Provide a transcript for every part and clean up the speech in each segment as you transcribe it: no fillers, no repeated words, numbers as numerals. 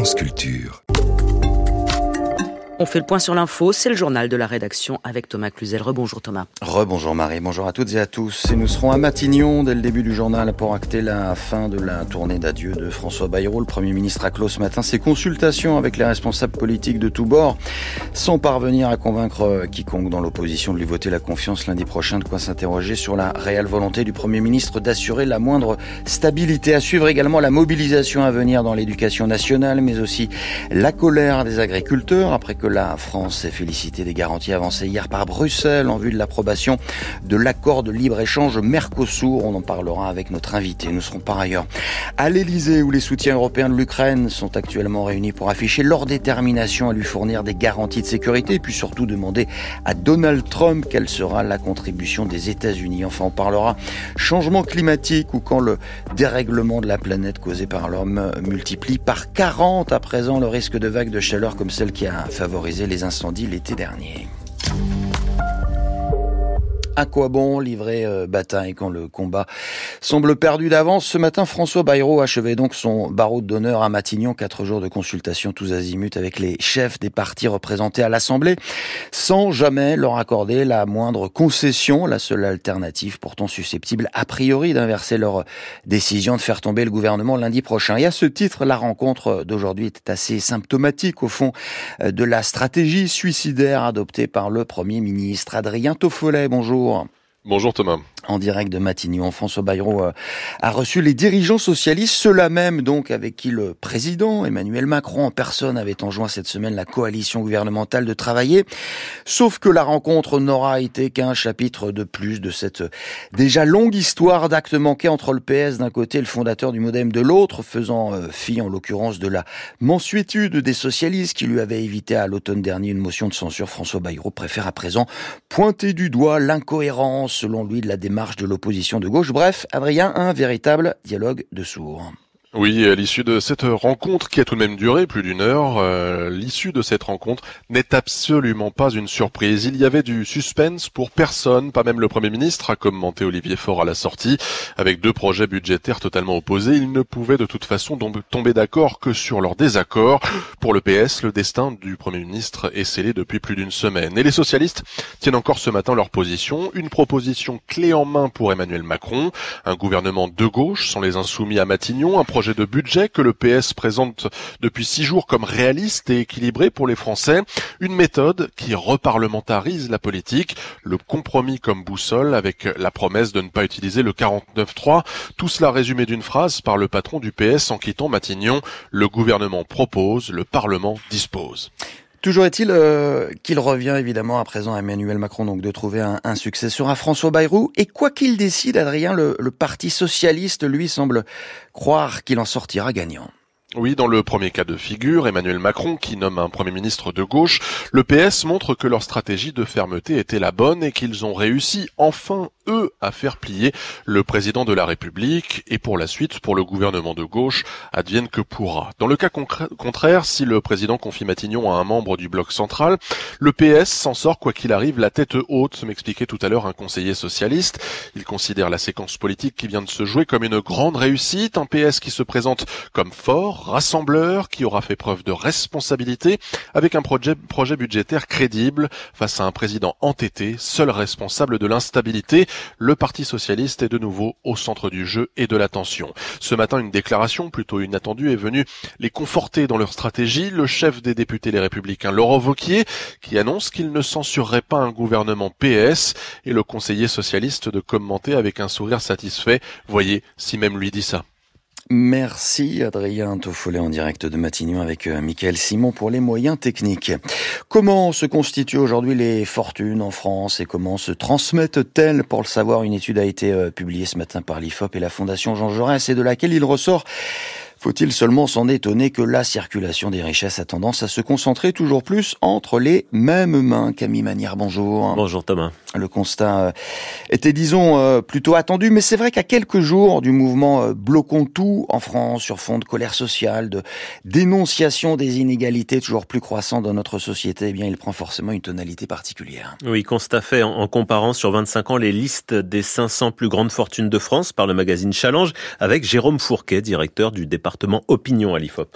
France Culture. On fait le point sur l'info, c'est le journal de la rédaction avec Thomas Cluzel. Rebonjour Thomas. Rebonjour Marie, bonjour à toutes et à tous. Et nous serons à Matignon dès le début du journal pour acter la fin de la tournée d'adieu de François Bayrou. Le Premier ministre a clos ce matin ses consultations avec les responsables politiques de tous bords, sans parvenir à convaincre quiconque dans l'opposition de lui voter la confiance lundi prochain. De quoi s'interroger sur la réelle volonté du Premier ministre d'assurer la moindre stabilité. À suivre également la mobilisation à venir dans l'éducation nationale, mais aussi la colère des agriculteurs après que la France s'est félicitée des garanties avancées hier par Bruxelles en vue de l'approbation de l'accord de libre-échange Mercosur. On en parlera avec notre invité. Nous serons par ailleurs à l'Elysée où les soutiens européens de l'Ukraine sont actuellement réunis pour afficher leur détermination à lui fournir des garanties de sécurité et puis surtout demander à Donald Trump quelle sera la contribution des États-Unis. Enfin, on parlera changement climatique ou quand le dérèglement de la planète causé par l'homme multiplie par 40 à présent le risque de vagues de chaleur comme celle qui a favorisé les incendies l'été dernier. À quoi bon livrer bataille quand le combat semble perdu d'avance? Ce matin, François Bayrou achevait donc son barreau d'honneur à Matignon. 4 jours de consultation tous azimuts avec les chefs des partis représentés à l'Assemblée, sans jamais leur accorder la moindre concession, la seule alternative pourtant susceptible a priori d'inverser leur décision de faire tomber le gouvernement lundi prochain. Et à ce titre, la rencontre d'aujourd'hui était assez symptomatique au fond de la stratégie suicidaire adoptée par le Premier ministre. Adrien Toffolet, bonjour. Bonjour Thomas. En direct de Matignon, François Bayrou a reçu les dirigeants socialistes, ceux-là même donc avec qui le président Emmanuel Macron en personne avait enjoint cette semaine la coalition gouvernementale de travailler. Sauf que la rencontre n'aura été qu'un chapitre de plus de cette déjà longue histoire d'actes manqués entre le PS d'un côté et le fondateur du MoDem de l'autre, faisant fi en l'occurrence de la mansuétude des socialistes qui lui avaient évité à l'automne dernier une motion de censure. François Bayrou préfère à présent pointer du doigt l'incohérence selon lui de la démarche de l'opposition de gauche. Bref, Adrien, un véritable dialogue de sourds. Oui, à l'issue de cette rencontre qui a tout de même duré plus d'une heure, l'issue de cette rencontre n'est absolument pas une surprise. Il y avait du suspense pour personne, pas même le Premier ministre, a commenté Olivier Faure à la sortie. Avec 2 projets budgétaires totalement opposés, ils ne pouvaient de toute façon tomber d'accord que sur leur désaccord. Pour le PS, le destin du Premier ministre est scellé depuis plus d'une semaine. Et les socialistes tiennent encore ce matin leur position. Une proposition clé en main pour Emmanuel Macron, un gouvernement de gauche sans les insoumis à Matignon, un projet de budget que le PS présente depuis 6 jours comme réaliste et équilibré pour les Français. Une méthode qui reparlementarise la politique, le compromis comme boussole avec la promesse de ne pas utiliser le 49.3. Tout cela résumé d'une phrase par le patron du PS en quittant Matignon. Le gouvernement propose, le Parlement dispose. Toujours est-il qu'il revient évidemment à présent à Emmanuel Macron donc de trouver un successeur à François Bayrou. Et quoi qu'il décide, Adrien, le Parti socialiste, lui, semble croire qu'il en sortira gagnant. Oui, dans le premier cas de figure, Emmanuel Macron qui nomme un Premier ministre de gauche, le PS montre que leur stratégie de fermeté était la bonne et qu'ils ont réussi enfin, eux, à faire plier le président de la République et pour la suite, pour le gouvernement de gauche, advienne que pourra. Dans le cas contraire, si le président confie Matignon à un membre du bloc central, le PS s'en sort quoi qu'il arrive la tête haute, m'expliquait tout à l'heure un conseiller socialiste. Il considère la séquence politique qui vient de se jouer comme une grande réussite, un PS qui se présente comme fort, rassembleur, qui aura fait preuve de responsabilité avec un projet budgétaire crédible face à un président entêté, seul responsable de l'instabilité. Le Parti socialiste est de nouveau au centre du jeu et de l'attention. Ce matin, une déclaration plutôt inattendue est venue les conforter dans leur stratégie. Le chef des députés Les Républicains, Laurent Wauquiez, qui annonce qu'il ne censurerait pas un gouvernement PS et le conseiller socialiste de commenter avec un sourire satisfait. Voyez, si même lui dit ça. Merci Adrien Toffolet en direct de Matignon avec Mickaël Simon pour les moyens techniques. Comment se constituent aujourd'hui les fortunes en France et comment se transmettent-elles? Pour le savoir, une étude a été publiée ce matin par l'IFOP et la Fondation Jean Jaurès et de laquelle il ressort Faut-il seulement s'en étonner que la circulation des richesses a tendance à se concentrer toujours plus entre les mêmes mains? Camille Manière, bonjour. Bonjour Thomas. Le constat était, disons, plutôt attendu, mais c'est vrai qu'à quelques jours du mouvement Bloquons tout en France, sur fond de colère sociale, de dénonciation des inégalités toujours plus croissantes dans notre société, eh bien, il prend forcément une tonalité particulière. Oui, constat fait en comparant sur 25 ans les listes des 500 plus grandes fortunes de France par le magazine Challenge, avec Jérôme Fourquet, directeur du département Opinion à l'IFOP.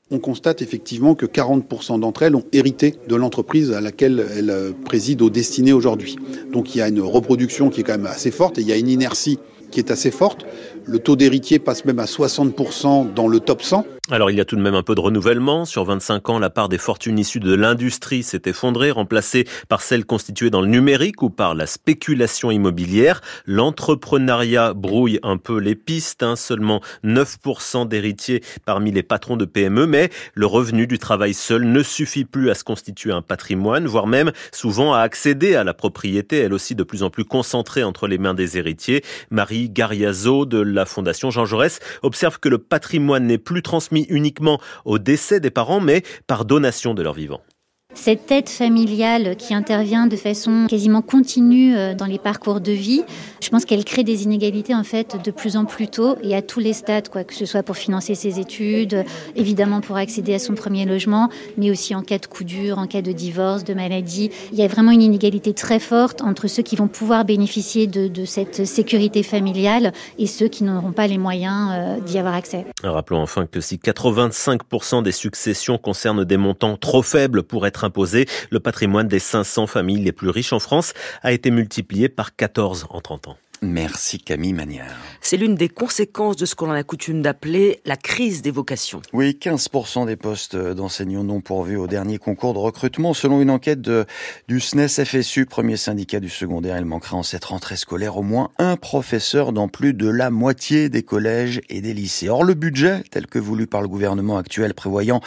On constate effectivement que 40% d'entre elles ont hérité de l'entreprise à laquelle elles président aux destinées aujourd'hui. Donc il y a une reproduction qui est quand même assez forte et il y a une inertie qui est assez forte. Le taux d'héritiers passe même à 60% dans le top 100. Alors il y a tout de même un peu de renouvellement. Sur 25 ans, la part des fortunes issues de l'industrie s'est effondrée, remplacée par celles constituées dans le numérique ou par la spéculation immobilière. L'entrepreneuriat brouille un peu les pistes, Seulement 9% d'héritiers parmi les patrons de PME, mais le revenu du travail seul ne suffit plus à se constituer un patrimoine, voire même souvent à accéder à la propriété, elle aussi de plus en plus concentrée entre les mains des héritiers. Marie Gariazo de la Fondation Jean Jaurès observe que le patrimoine n'est plus transmis uniquement au décès des parents, mais par donation de leurs vivants. Cette aide familiale qui intervient de façon quasiment continue dans les parcours de vie, je pense qu'elle crée des inégalités en fait de plus en plus tôt et à tous les stades, que ce soit pour financer ses études, évidemment pour accéder à son premier logement, mais aussi en cas de coup dur, en cas de divorce, de maladie. Il y a vraiment une inégalité très forte entre ceux qui vont pouvoir bénéficier de cette sécurité familiale et ceux qui n'auront pas les moyens d'y avoir accès. Rappelons enfin que si 85% des successions concernent des montants trop faibles pour être imposé, le patrimoine des 500 familles les plus riches en France a été multiplié par 14 en 30 ans. Merci Camille Magnard. C'est l'une des conséquences de ce qu'on a coutume d'appeler la crise des vocations. Oui, 15% des postes d'enseignants non pourvus au dernier concours de recrutement. Selon une enquête du SNES FSU, premier syndicat du secondaire, il manquera en cette rentrée scolaire au moins un professeur dans plus de la moitié des collèges et des lycées. Or, le budget, tel que voulu par le gouvernement actuel, prévoyant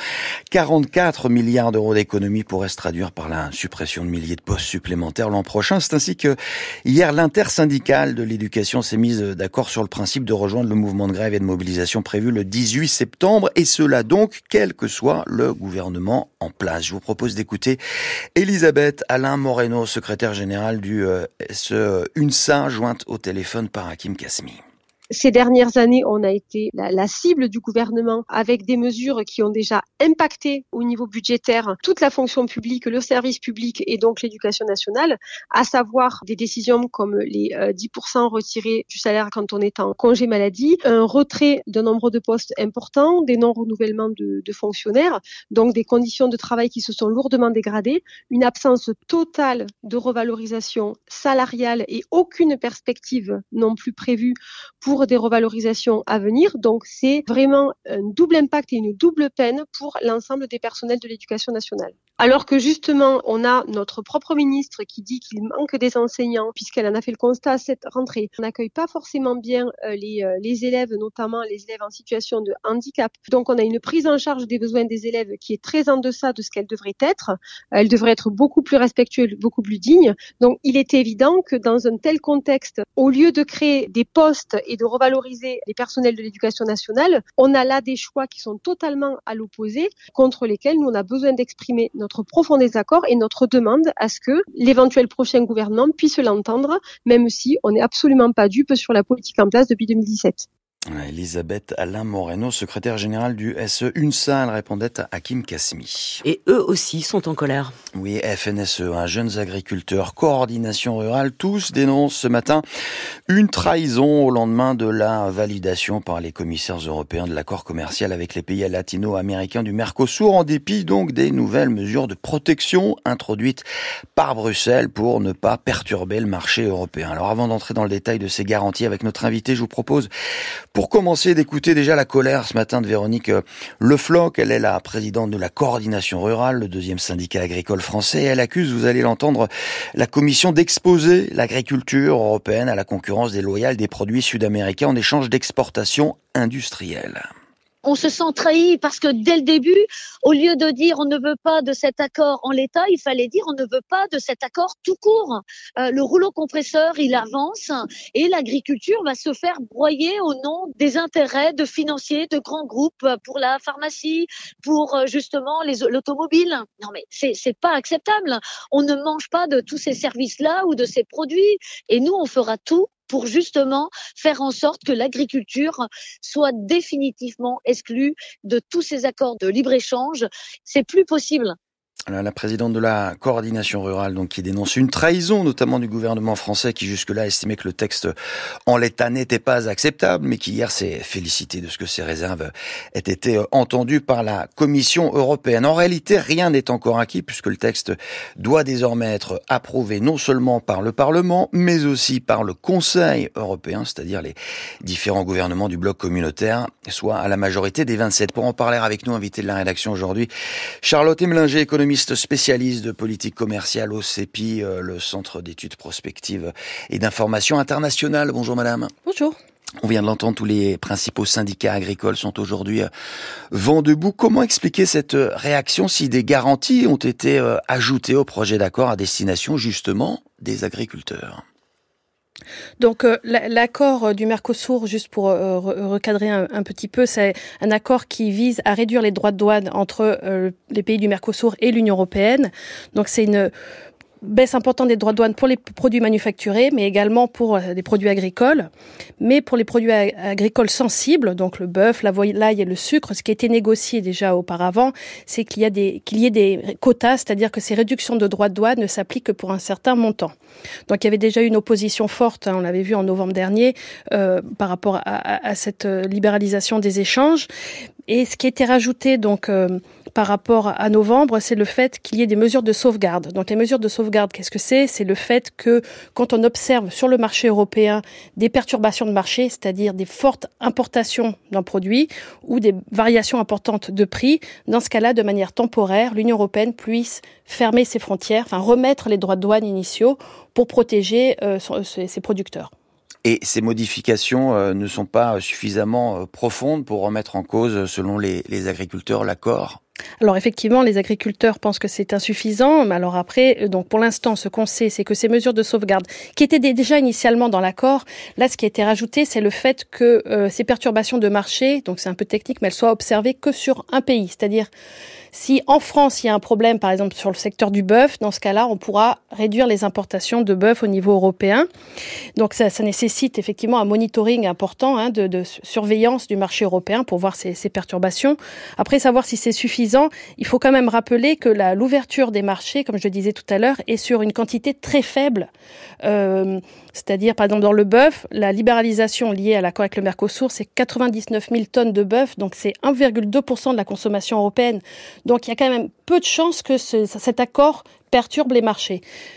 44 milliards d'euros d'économies, pourrait se traduire par la suppression de milliers de postes supplémentaires l'an prochain. C'est ainsi que hier, l'intersyndicale de l'éducation s'est mise d'accord sur le principe de rejoindre le mouvement de grève et de mobilisation prévu le 18 septembre, et cela donc, quel que soit le gouvernement en place. Je vous propose d'écouter Elisabeth Alain Moreno, secrétaire générale du UNSA, jointe au téléphone par Hakim Kasmi. Ces dernières années, on a été la cible du gouvernement avec des mesures qui ont déjà impacté au niveau budgétaire toute la fonction publique, le service public et donc l'éducation nationale, à savoir des décisions comme les 10% retirés du salaire quand on est en congé maladie, un retrait d'un nombre de postes importants, des non-renouvellements de fonctionnaires, donc des conditions de travail qui se sont lourdement dégradées, une absence totale de revalorisation salariale et aucune perspective non plus prévue pour des revalorisations à venir. Donc, c'est vraiment un double impact et une double peine pour l'ensemble des personnels de l'éducation nationale. Alors que justement, on a notre propre ministre qui dit qu'il manque des enseignants, puisqu'elle en a fait le constat cette rentrée. On n'accueille pas forcément bien les élèves, notamment les élèves en situation de handicap. Donc, on a une prise en charge des besoins des élèves qui est très en deçà de ce qu'elle devrait être. Elle devrait être beaucoup plus respectueuse, beaucoup plus digne. Donc, il est évident que dans un tel contexte, au lieu de créer des postes et de revaloriser les personnels de l'éducation nationale, on a là des choix qui sont totalement à l'opposé, contre lesquels nous on a besoin d'exprimer notre profond désaccord et notre demande à ce que l'éventuel prochain gouvernement puisse l'entendre, même si on n'est absolument pas dupe sur la politique en place depuis 2017. Elisabeth Alain Moreno, secrétaire générale du SE UNSA, elle répondait à Hakim Kasmi. Et eux aussi sont en colère. Oui, FNSEA, jeunes agriculteurs, coordination rurale, tous dénoncent ce matin une trahison au lendemain de la validation par les commissaires européens de l'accord commercial avec les pays latino-américains du Mercosur, en dépit donc des nouvelles mesures de protection introduites par Bruxelles pour ne pas perturber le marché européen. Alors avant d'entrer dans le détail de ces garanties avec notre invité, je vous propose pour commencer d'écouter déjà la colère ce matin de Véronique Le Floch. Elle est la présidente de la coordination rurale, le deuxième syndicat agricole français. Elle accuse, vous allez l'entendre, la Commission d'exposer l'agriculture européenne à la concurrence déloyale des produits sud-américains en échange d'exportations industrielles. On se sent trahi parce que dès le début, au lieu de dire on ne veut pas de cet accord en l'état, il fallait dire on ne veut pas de cet accord tout court. Le rouleau compresseur, il avance et l'agriculture va se faire broyer au nom des intérêts de financiers, de grands groupes pour la pharmacie, pour justement l'automobile. Non mais c'est pas acceptable. On ne mange pas de tous ces services-là ou de ces produits et nous on fera tout pour justement faire en sorte que l'agriculture soit définitivement exclue de tous ces accords de libre-échange. C'est plus possible. La présidente de la coordination rurale, donc, qui dénonce une trahison, notamment du gouvernement français, qui jusque-là estimait que le texte en l'état n'était pas acceptable, mais qui hier s'est félicité de ce que ces réserves aient été entendues par la Commission européenne. En réalité, rien n'est encore acquis, puisque le texte doit désormais être approuvé non seulement par le Parlement, mais aussi par le Conseil européen, c'est-à-dire les différents gouvernements du bloc communautaire, soit à la majorité des 27. Pour en parler avec nous, invité de la rédaction aujourd'hui, Charlotte Emelinger, économiste spécialiste de politique commerciale au CEPI, le Centre d'études prospectives et d'information internationale. Bonjour madame. Bonjour. On vient de l'entendre, tous les principaux syndicats agricoles sont aujourd'hui vent debout. Comment expliquer cette réaction si des garanties ont été ajoutées au projet d'accord à destination justement des agriculteurs ? Donc l'accord du Mercosur, juste pour recadrer un petit peu, c'est un accord qui vise à réduire les droits de douane entre les pays du Mercosur et l'Union européenne. Donc c'est une baisse importante des droits de douane pour les produits manufacturés, mais également pour les produits agricoles. Mais pour les produits agricoles sensibles, donc le bœuf, la volaille et le sucre, ce qui a été négocié déjà auparavant, c'est qu'il y ait des quotas, c'est-à-dire que ces réductions de droits de douane ne s'appliquent que pour un certain montant. Donc il y avait déjà eu une opposition forte, on l'avait vu en novembre dernier, par rapport à cette libéralisation des échanges. Et ce qui a été rajouté donc par rapport à novembre, c'est le fait qu'il y ait des mesures de sauvegarde. Donc les mesures de sauvegarde, qu'est-ce que c'est ? C'est le fait que quand on observe sur le marché européen des perturbations de marché, c'est-à-dire des fortes importations d'un produit ou des variations importantes de prix, dans ce cas-là, de manière temporaire, l'Union européenne puisse fermer ses frontières, enfin remettre les droits de douane initiaux pour protéger ses producteurs. Et ces modifications ne sont pas suffisamment profondes pour remettre en cause, selon les agriculteurs, l'accord ? Alors effectivement, les agriculteurs pensent que c'est insuffisant, mais alors après, donc pour l'instant, ce qu'on sait, c'est que ces mesures de sauvegarde, qui étaient déjà initialement dans l'accord, là, ce qui a été rajouté, c'est le fait que ces perturbations de marché, donc c'est un peu technique, mais elles soient observées que sur un pays, c'est-à-dire si en France, il y a un problème, par exemple, sur le secteur du bœuf, dans ce cas-là, on pourra réduire les importations de bœuf au niveau européen. Donc, ça nécessite effectivement un monitoring important de surveillance du marché européen pour voir ces perturbations. Après, savoir si c'est suffisant, il faut quand même rappeler que l'ouverture des marchés, comme je le disais tout à l'heure, est sur une quantité très faible. C'est-à-dire, par exemple, dans le bœuf, la libéralisation liée à l'accord avec le Mercosur, c'est 99 000 tonnes de bœuf, donc c'est 1,2% de la consommation européenne. Donc, il y a quand même peu de chances que cet accord perturbe les marchés.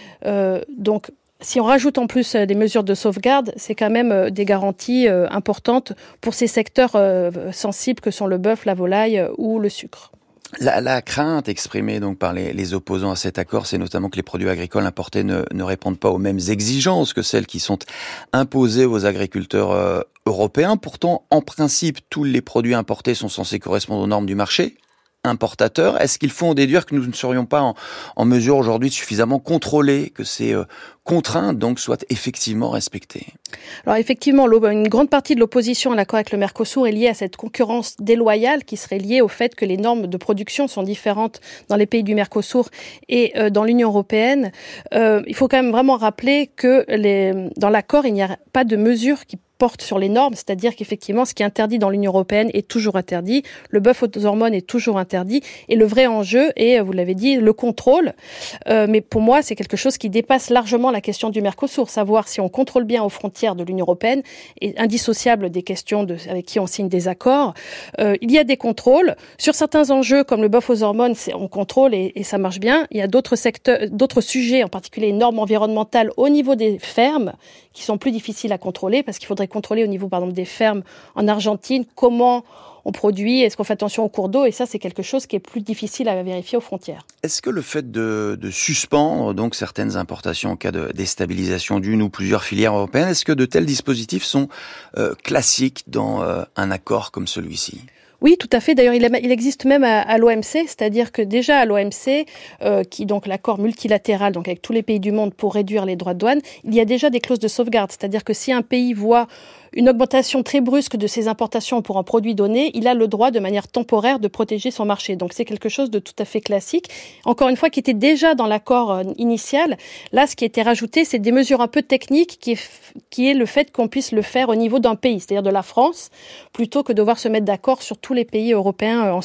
Donc, si on rajoute en plus des mesures de sauvegarde, c'est quand même des garanties importantes pour ces secteurs sensibles que sont le bœuf, la volaille ou le sucre. La crainte exprimée donc par les opposants à cet accord, c'est notamment que les produits agricoles importés ne répondent pas aux mêmes exigences que celles qui sont imposées aux agriculteurs européens. Pourtant, en principe, tous les produits importés sont censés correspondre aux normes du marché importateur. Est-ce qu'il faut en déduire que nous ne serions pas en mesure aujourd'hui de suffisamment contrôler que ces contraintes donc soient effectivement respectées ? Alors effectivement, une grande partie de l'opposition à l'accord avec le Mercosur est liée à cette concurrence déloyale qui serait liée au fait que les normes de production sont différentes dans les pays du Mercosur et dans l'Union européenne. Il faut quand même vraiment rappeler que dans l'accord, il n'y a pas de mesures qui porte sur les normes, c'est-à-dire qu'effectivement, ce qui est interdit dans l'Union européenne est toujours interdit, le bœuf aux hormones est toujours interdit, et le vrai enjeu est, vous l'avez dit, le contrôle. Mais pour moi, c'est quelque chose qui dépasse largement la question du Mercosur. Savoir si on contrôle bien aux frontières de l'Union européenne est indissociable des questions avec qui on signe des accords. Il y a des contrôles. Sur certains enjeux, comme le bœuf aux hormones, on contrôle et ça marche bien. Il y a d'autres secteurs, d'autres sujets, en particulier les normes environnementales au niveau des fermes, qui sont plus difficiles à contrôler parce qu'il faudrait contrôler au niveau, par exemple, des fermes en Argentine, comment on produit, est-ce qu'on fait attention aux cours d'eau, et ça, c'est quelque chose qui est plus difficile à vérifier aux frontières. Est-ce que le fait de suspendre donc certaines importations en cas de déstabilisation d'une ou plusieurs filières européennes, est-ce que de tels dispositifs sont classiques dans un accord comme celui-ci ? Oui, tout à fait. D'ailleurs, il existe même à l'OMC, c'est-à-dire que déjà à l'OMC, qui donc l'accord multilatéral, donc avec tous les pays du monde pour réduire les droits de douane, il y a déjà des clauses de sauvegarde, c'est-à-dire que si un pays voit une augmentation très brusque de ses importations pour un produit donné, il a le droit de manière temporaire de protéger son marché. Donc c'est quelque chose de tout à fait classique. Encore une fois, qui était déjà dans l'accord initial. Là, ce qui a été rajouté, c'est des mesures un peu techniques qui est le fait qu'on puisse le faire au niveau d'un pays, c'est-à-dire de la France, plutôt que de devoir se mettre d'accord sur tous les pays européens ensemble.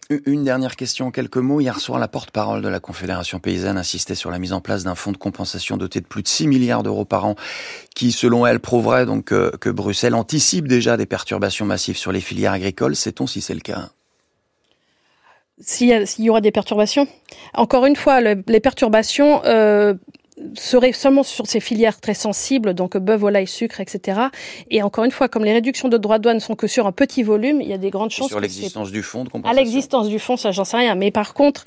Une dernière question, quelques mots. Hier soir, la porte-parole de la Confédération paysanne insistait sur la mise en place d'un fonds de compensation doté de plus de 6 milliards d'euros par an qui, selon elle, prouverait donc que Bruxelles anticipe déjà des perturbations massives sur les filières agricoles. Sait-on si c'est le cas ? S'il y aura des perturbations. Encore une fois, les perturbations seraient seulement sur ces filières très sensibles, donc bœuf, volaille, sucre, etc. Et encore une fois, comme les réductions de droits de douane ne sont que sur un petit volume, il y a des grandes chances... Sur l'existence du fonds de compensation. À l'existence du fonds, ça, j'en sais rien. Mais par contre,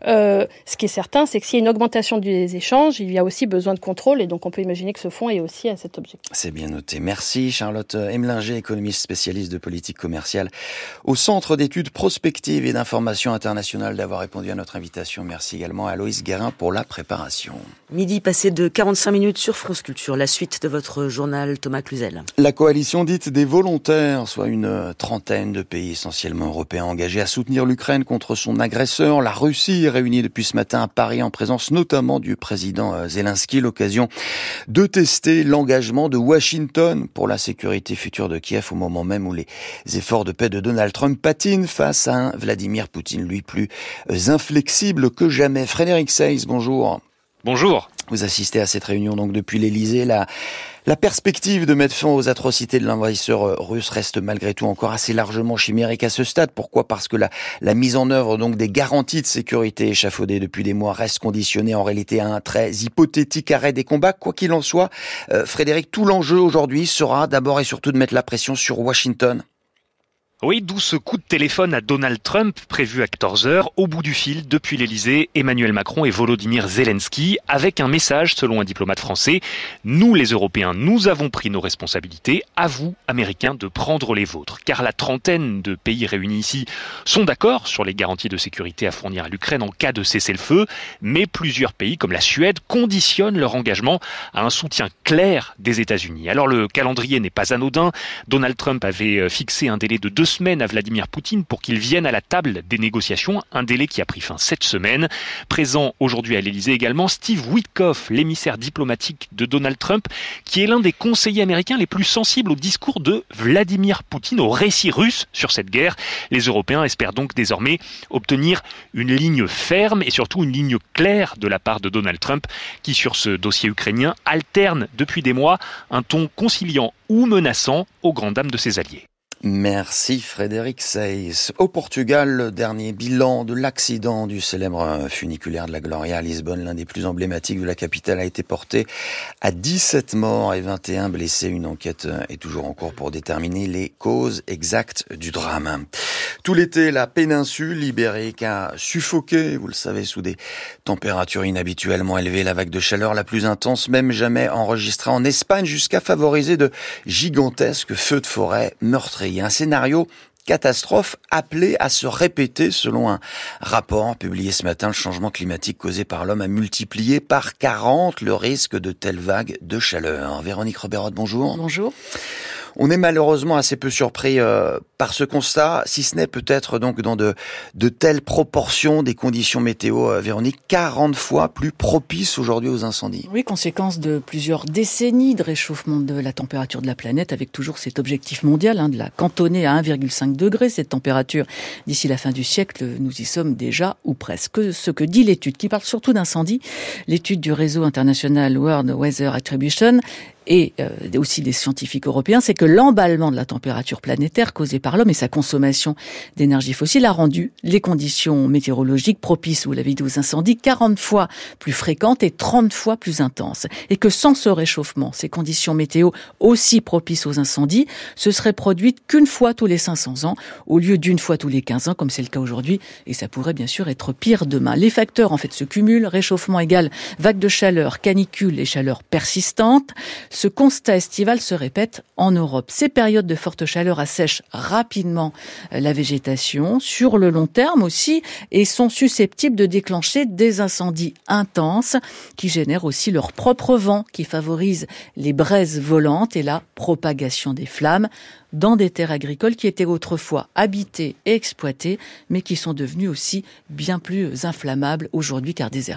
ce qui est certain, c'est que s'il y a une augmentation des échanges, il y a aussi besoin de contrôle. Et donc, on peut imaginer que ce fonds est aussi à cet objectif. C'est bien noté. Merci Charlotte Emlinger, économiste spécialiste de politique commerciale au Centre d'études prospectives et d'information internationale, d'avoir répondu à notre invitation. Merci également à Loïs Guérin pour la préparation. Midi passé de 45 minutes sur France Culture. La suite de votre journal, Thomas Cluzel. La coalition dite des volontaires, soit une trentaine de pays essentiellement européens engagés à soutenir l'Ukraine contre son agresseur. La Russie est réunie depuis ce matin à Paris en présence notamment du président Zelensky. L'occasion de tester l'engagement de Washington pour la sécurité future de Kiev au moment même où les efforts de paix de Donald Trump patinent face à un Vladimir Poutine, lui, plus inflexible que jamais. Frédéric Seyss, bonjour. Bonjour. Vous assistez à cette réunion donc depuis l'Elysée. La perspective de mettre fin aux atrocités de l'envahisseur russe reste malgré tout encore assez largement chimérique à ce stade. Pourquoi ? Parce que la mise en œuvre donc des garanties de sécurité échafaudées depuis des mois reste conditionnée en réalité à un très hypothétique arrêt des combats. Quoi qu'il en soit, Frédéric, tout l'enjeu aujourd'hui sera d'abord et surtout de mettre la pression sur Washington. Oui, d'où ce coup de téléphone à Donald Trump, prévu à 14h, au bout du fil, depuis l'Elysée, Emmanuel Macron et Volodymyr Zelensky, avec un message, selon un diplomate français. Nous, les Européens, nous avons pris nos responsabilités. À vous, Américains, de prendre les vôtres. Car la trentaine de pays réunis ici sont d'accord sur les garanties de sécurité à fournir à l'Ukraine en cas de cessez-le-feu. Mais plusieurs pays, comme la Suède, conditionnent leur engagement à un soutien clair des États-Unis. Alors le calendrier n'est pas anodin. Donald Trump avait fixé un délai de 2 semaines à Vladimir Poutine pour qu'il vienne à la table des négociations, un délai qui a pris fin cette semaine. Présent aujourd'hui à l'Elysée également, Steve Witkoff, l'émissaire diplomatique de Donald Trump, qui est l'un des conseillers américains les plus sensibles au discours de Vladimir Poutine, au récit russe sur cette guerre. Les Européens espèrent donc désormais obtenir une ligne ferme et surtout une ligne claire de la part de Donald Trump, qui sur ce dossier ukrainien alterne depuis des mois un ton conciliant ou menaçant aux grandes dames de ses alliés. Merci Frédéric Seyss. Au Portugal, le dernier bilan de l'accident du célèbre funiculaire de la Gloria à Lisbonne, l'un des plus emblématiques de la capitale, a été porté à 17 morts et 21 blessés. Une enquête est toujours en cours pour déterminer les causes exactes du drame. Tout l'été, la péninsule ibérique a suffoqué, vous le savez, sous des températures inhabituellement élevées. La vague de chaleur la plus intense, même jamais enregistrée en Espagne, jusqu'à favoriser de gigantesques feux de forêt meurtriers. Un scénario catastrophe appelée à se répéter selon un rapport publié ce matin. Le changement climatique causé par l'homme a multiplié par 40 le risque de telles vagues de chaleur. Véronique Roberotte, bonjour. Bonjour. On est malheureusement assez peu surpris par ce constat, si ce n'est peut-être donc dans de telles proportions des conditions météo, Véronique, 40 fois plus propices aujourd'hui aux incendies. Oui, conséquence de plusieurs décennies de réchauffement de la température de la planète, avec toujours cet objectif mondial de la cantonner à 1,5 degré, cette température. D'ici la fin du siècle, nous y sommes déjà ou presque. Ce que dit l'étude, qui parle surtout d'incendies, l'étude du réseau international World Weather Attribution, et aussi des scientifiques européens, c'est que l'emballement de la température planétaire causée par l'homme et sa consommation d'énergie fossile a rendu les conditions météorologiques propices, vous l'avez dit, aux incendies 40 fois plus fréquentes et 30 fois plus intenses. Et que sans ce réchauffement, ces conditions météo aussi propices aux incendies se seraient produites qu'une fois tous les 500 ans au lieu d'une fois tous les 15 ans comme c'est le cas aujourd'hui, et ça pourrait bien sûr être pire demain. Les facteurs en fait se cumulent, réchauffement égale vague de chaleur, canicule et chaleur persistante. Ce constat estival se répète en Europe. Ces périodes de forte chaleur assèchent rapidement la végétation sur le long terme aussi et sont susceptibles de déclencher des incendies intenses qui génèrent aussi leur propre vent qui favorise les braises volantes et la propagation des flammes dans des terres agricoles qui étaient autrefois habitées et exploitées mais qui sont devenues aussi bien plus inflammables aujourd'hui car désertées.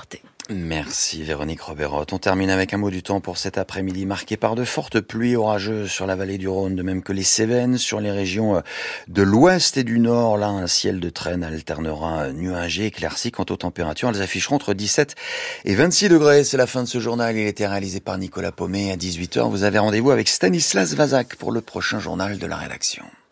Merci Véronique Roberot. On termine avec un mot du temps pour cet après-midi marqué par de fortes pluies orageuses sur la vallée du Rhône, de même que les Cévennes, sur les régions de l'ouest et du nord. Là, un ciel de traîne alternera nuagé, éclairci. Quant aux températures, elles afficheront entre 17 et 26 degrés. C'est la fin de ce journal. Il était réalisé par Nicolas Paumet. À 18h, vous avez rendez-vous avec Stanislas Vazak pour le prochain journal de la rédaction.